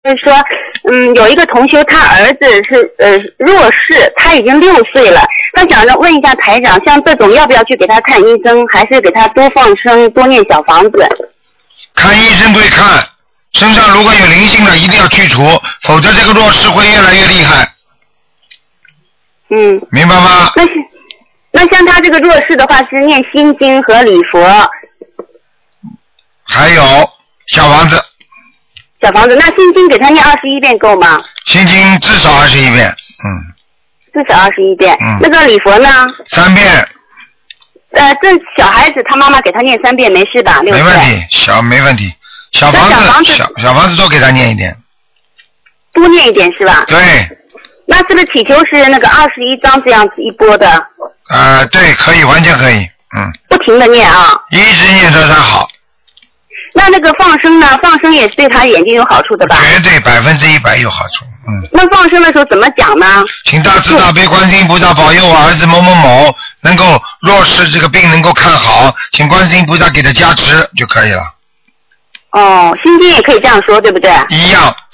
就是说，有一个同修，他儿子是弱视，他已经6岁了，他想着问一下台长，像这种要不要去给他看医生，还是给他多放生、多念小房子？ 看医生归看，身上如果有灵性的，一定要去除，否则这个弱视会越来越厉害。明白吗？ 那像他这个弱视的话，是念心经和礼佛， 还有小房子。 小房子，那心经给他念21遍够吗？ 心经至少21遍， 至少21遍。那个礼佛呢 ？3遍。 这小孩子他妈妈给他念3遍没事吧？ 没问题，没问题。小房子多给他念一点。 多念一点是吧？ 对。 那是不是祈求是那个21张这样子一波的？ 对，可以，完全可以， 不停的念啊。 一直念到他好。 那个放生呢？放生也是对他眼睛有好处的吧？ 绝对100%有好处。 那放生的时候怎么讲呢？ 请大慈大悲观世音菩萨保佑我儿子某某某能够弱视这个病能够看好，请观世音菩萨给他加持就可以了。 心经也可以这样说，对不对？ 一样。